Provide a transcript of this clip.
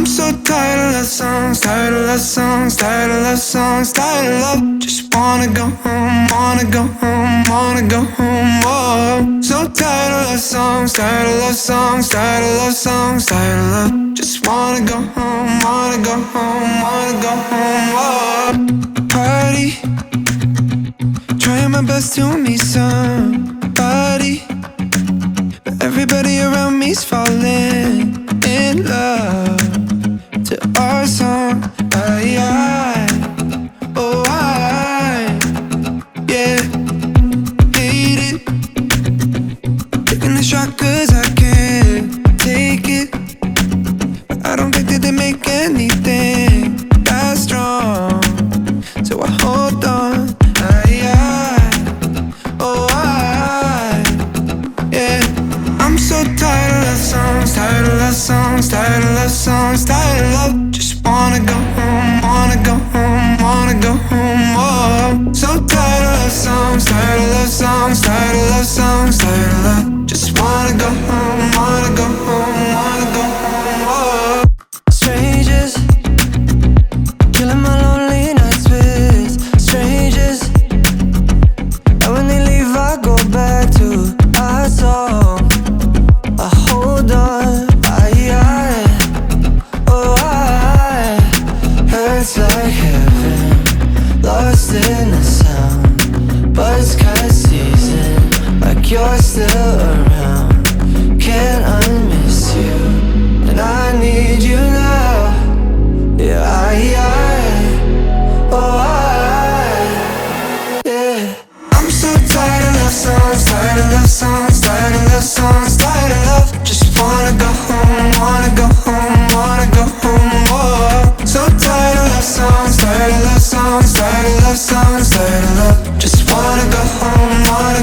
so tired of love songs, tired of love songs, tired of love songs, tired of love. Just wanna go home, wanna go home, wanna go home. Whoa. So tired of love songs, tired of love songs, tired of love songs, tired of love. Just wanna go home, wanna go home, wanna go home. Whoa. Party, trying my best to meet somebody, but everybody around me's falling in love to our song. Yeah, hate it, taking the shot cause I can't take it, but I don't think that they make anything that strong, so I hold on. Yeah, I'm so tired of love songs, tired of love songs, tired of love songs, tired of love. Just wanna go home, wanna go home, wanna go home. Whoa. So tired of love songs, tired of love songs, tired of love songs, tired of love. Just wanna go home, wanna go home, wanna go home. Whoa. Strangers, killing my lonely nights with strangers, and when they leave I go back to our song. I hold on, hurts like heaven, lost in the sound. Buzzcut season, like you're still around. Can't unmiss you, and I need you now. Yeah, yeah. I'm so tired of love songs, tired of love songs, tired of love songs, tired of love. Just wanna go home, wanna go home, wanna go home. Whoa. So tired of love songs, tired of love songs, tired of love songs, tired of love. Just wanna go home, wanna